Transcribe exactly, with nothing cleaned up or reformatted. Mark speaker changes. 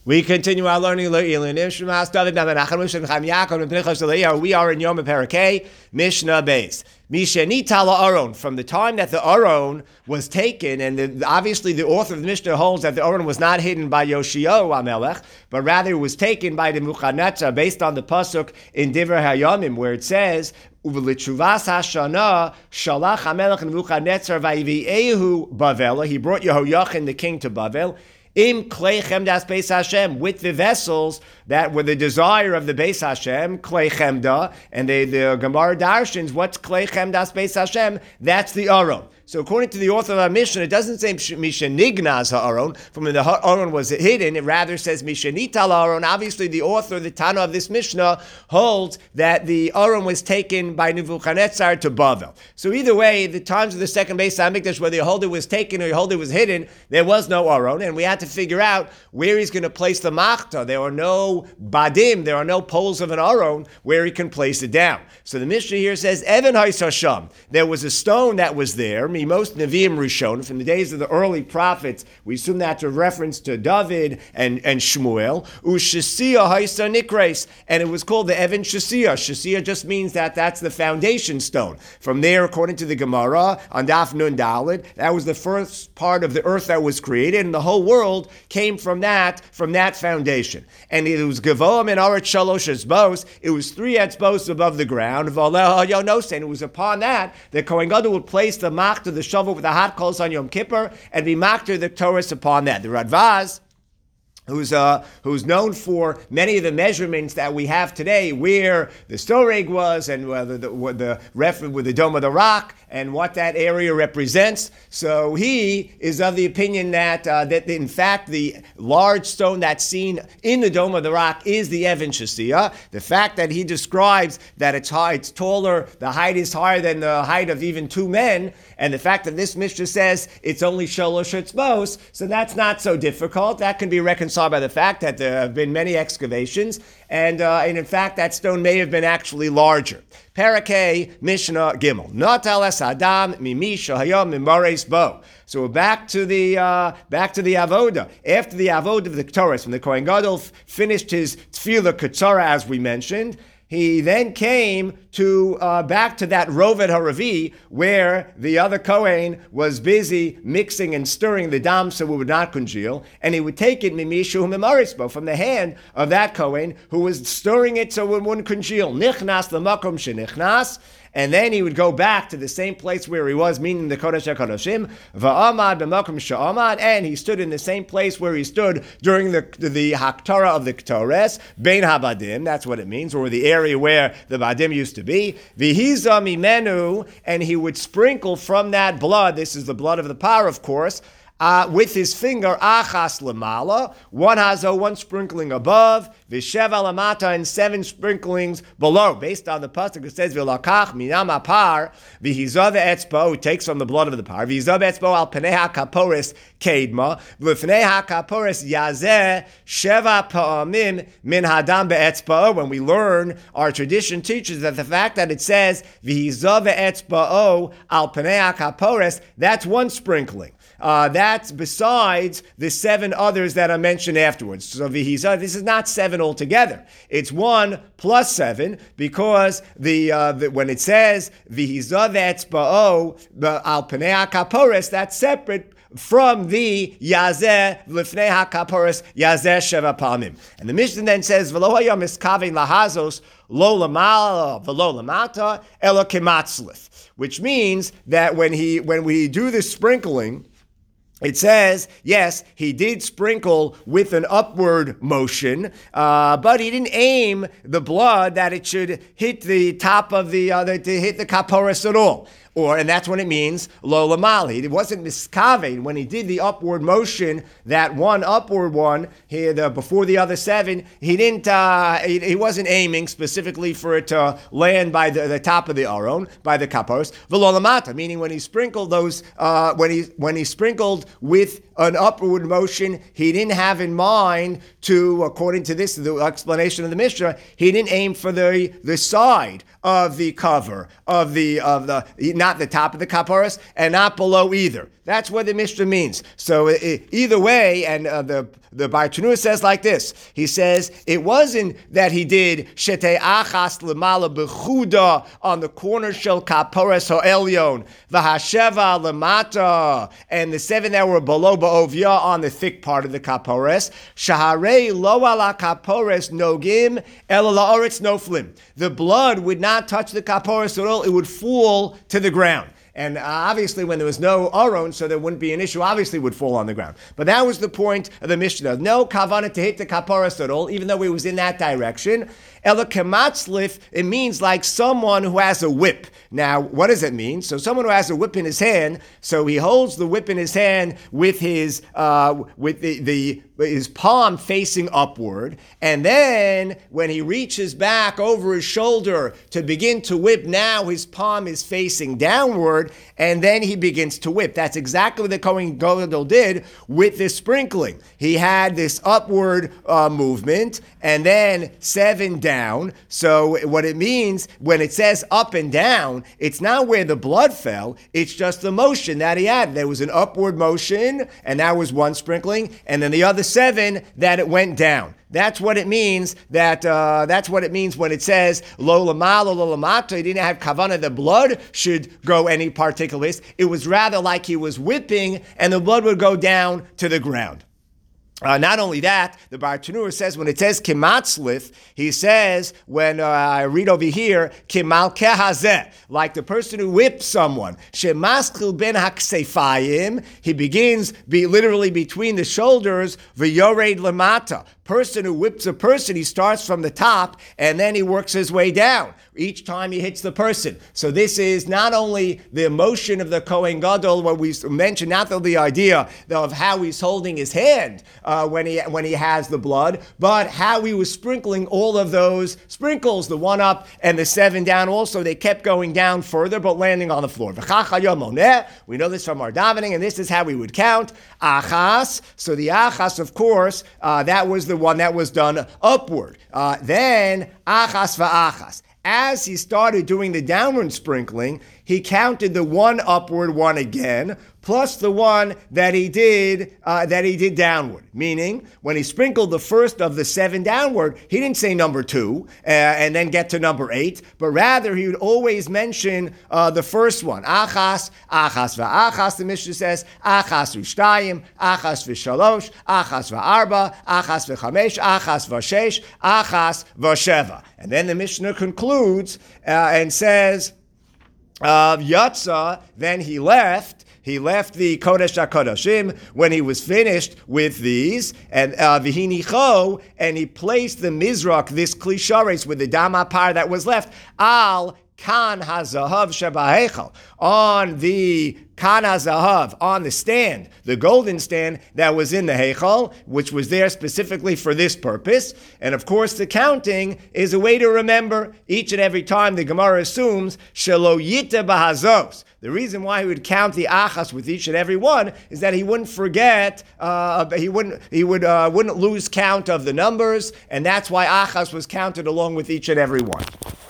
Speaker 1: We continue our learning. We are in Yom Parakeh, Mishnah Beis. Mishenita la'aron, from the time that the Aron was taken, and the, obviously the author of the Mishnah holds that the Aron was not hidden by Yoshio HaMelech, but rather it was taken by the Nebuchadnezzar based on the pasuk in Divrei Hayamim, where it says, "U'v'litzuvas hashana shalach HaMelech Nebuchadnezzar va'yiviehu Bavel." He brought Yehoiachin the king to Bavel. Im klei chemdas beis Hashem, with the vessels that were the desire of the beis Hashem, klei chemda, and the, the Gemara Darshins, what's klei chemdas beis Hashem? That's the Aron. So according to the author of our Mishnah, it doesn't say Misha Nignaz ha'aron, from when the Aron was hidden, it rather says Misha Nital ha'aron. Obviously the author, the Tana of this Mishnah, holds that the Aron was taken by Nebuchadnezzar to Bavel. So either way, the times of the second Beis HaMikdash, whether you hold it was taken or you hold it was hidden, there was no Aron, and we had to figure out where he's going to place the Machta. There are no Badim, there are no poles of an Aron where he can place it down. So the Mishnah here says, Evan Hais Hasham, there was a stone that was there, most Nevi'im Rishon, from the days of the early prophets, we assume that's a reference to David and, and Shmuel, Ushasiya Haisa Nikres, and it was called the Evan Shasiya. Shasiya just means that that's the foundation stone. From there, according to the Gemara, on Daf Nun Daled, that was the first part of the earth that was created, and the whole world came from that, from that foundation. And it was Gavoam and Aret Shalosh Etzbos, it was three etzbos above the ground, and it was upon that that Kohen Gadol would place the Mach to the shovel with the hot coals on Yom Kippur and be makter the Torah upon that. The Radvaz, who's uh, who's known for many of the measurements that we have today, where the storeg was and uh, the, the, the reference with the Dome of the Rock and what that area represents. So he is of the opinion that uh, that in fact the large stone that's seen in the Dome of the Rock is the Evan Shasiya. The fact that he describes that it's high, it's taller, the height is higher than the height of even two men, and the fact that this Mishnah says it's only Shalosh Etzbos, so that's not so difficult. That can be reconciled by the fact that there have been many excavations, and, uh, and in fact that stone may have been actually larger. Parakeh Mishnah Gimel. Natal es Adam mimi shahayom mimares bo. So we're back to the uh, back to the avoda. After the avoda of the Ketores, when the Kohen Gadol finished his tefillah ketzara, as we mentioned, he then came to uh, back to that Rovet Haravi, where the other Kohen was busy mixing and stirring the dam so it would not congeal, and he would take it mimishu mimarisbo, from the hand of that Kohen who was stirring it so it wouldn't congeal. Nichnas l'makom shenichnas. And then he would go back to the same place where he was, meaning the Kodesh HaKodashim, va'amad b'makom sha'amad, and he stood in the same place where he stood during the the Haktara of the Ketores, Bein HaBadim, that's what it means, or the area where the Badim used to be, v'hiza mimenu, and he would sprinkle from that blood, this is the blood of the par, of course, Uh, with his finger, achas lamala, one hazo, one sprinkling above, v'sheva lamata, and seven sprinklings below. Based on the pasuk, it says, v'lakach minam apar, v'hizav etzbo, who takes from the blood of the par, v'hizav etzbo al penei hakaporis kedma, v'fnei hakaporis yazeh, sheva pa'amim min hadam be'etzbo. When we learn, our tradition teaches that the fact that it says, v'hizav etzbo al penei hakaporis, that's one sprinkling. Uh, that's besides the seven others that are mentioned afterwards. So v'hiza, this is not seven altogether. It's one plus seven, because the, uh, the when it says v'hiza v'etzba'o al pnei hakaporis, that's separate from the Yazeh Lifnei HaKaporis Yazeh Sheva Pamim. And the Mishnah then says, V'lo hayam miskavein lahazos lo lamala v'lo lamata elo kematzlith, which means that when he when we do the sprinkling, it says, yes, he did sprinkle with an upward motion, uh, but he didn't aim the blood that it should hit the top of the, uh, to hit the kaporis at all. Or, and that's when it means lo lamali. It wasn't miskavein when he did the upward motion. That one upward one, he, the, before the other seven, he didn't. Uh, he, he wasn't aiming specifically for it to land by the, the top of the aron, by the kapos. V'lo lamata, meaning when he sprinkled those, uh, when he when he sprinkled with an upward motion, he didn't have in mind to, according to this, the explanation of the Mishnah, he didn't aim for the the side of the cover of the of the not the top of the kaporos and not below either. That's what the Mishnah means. So uh, either way, and uh, the the Bartanura says like this. He says it wasn't that he did shetei achas lemala bechuda on the corner shel kaporas ha'elyon v'hasheva lemata, and the seven that were below ba'ovya on the thick part of the kaporas. Shaharei lo ala kaporas nogim ela la'oretz noflim. The blood would not touch the kaporas at all; it would fall to the ground. And uh, obviously, when there was no aron, so there wouldn't be an issue, obviously would fall on the ground. But that was the point of the Mishnah. No kavanah to hit the kaparas at all, even though it was in that direction. Ela kematzlif, it means like someone who has a whip. Now, what does it mean? So someone who has a whip in his hand, so he holds the whip in his hand with his uh, with the, the his palm facing upward, and then when he reaches back over his shoulder to begin to whip, now his palm is facing downward, and then he begins to whip. That's exactly what the Kohen Gadol did with this sprinkling. He had this upward uh, movement, and then seven down. So what it means, when it says up and down, it's not where the blood fell, it's just the motion that he had. There was an upward motion, and that was one sprinkling, and then the other seven that it went down. That's what it means. That uh, that's what it means when it says lo lamalo lo lamata. He didn't have kavanah. The blood should go any particular place. It was rather like he was whipping, and the blood would go down to the ground. Uh, not only that, the Bartanura says when it says kimatzlif, he says when uh, I read over here kimal kehazeh, like the person who whips someone. Shemaskil ben haksefayim, he begins be literally between the shoulders. V'yored lamata. Person who whips a person, he starts from the top and then he works his way down each time he hits the person. So this is not only the emotion of the Kohen Gadol, what we mentioned, not only the idea of how he's holding his hand uh, when he when he has the blood, but how he was sprinkling all of those sprinkles, the one up and the seven down. Also, they kept going down further, but landing on the floor. We know this from our davening, and this is how we would count. Achas. So the achas, of course, uh, that was the one that was done upward. Uh, then achas va'achas. As he started doing the downward sprinkling, he counted the one upward one again, plus the one that he did uh, that he did downward. Meaning, when he sprinkled the first of the seven downward, he didn't say number two uh, and then get to number eight, but rather he would always mention uh, the first one. Achas, achas va'achas, the Mishnah says, achas v'shtayim, achas v'shalosh, achas v'arba, achas v'chamesh, achas v'shesh, achas v'sheva. And then the Mishnah concludes uh, and says, uh, Yatsa, then he left. He left the Kodesh HaKodashim when he was finished with these, and uh, v'hinicho, and he placed the Mizrak, this klishares with the damapar that was left, al kan hazahav shebahechal, on the kan hazahav, on the stand, the golden stand that was in the heichal, which was there specifically for this purpose. And of course, the counting is a way to remember each and every time. The Gemara assumes shelo yita bahazos. The reason why he would count the achas with each and every one is that he wouldn't forget, uh, he wouldn't he would uh, wouldn't lose count of the numbers, and that's why achas was counted along with each and every one.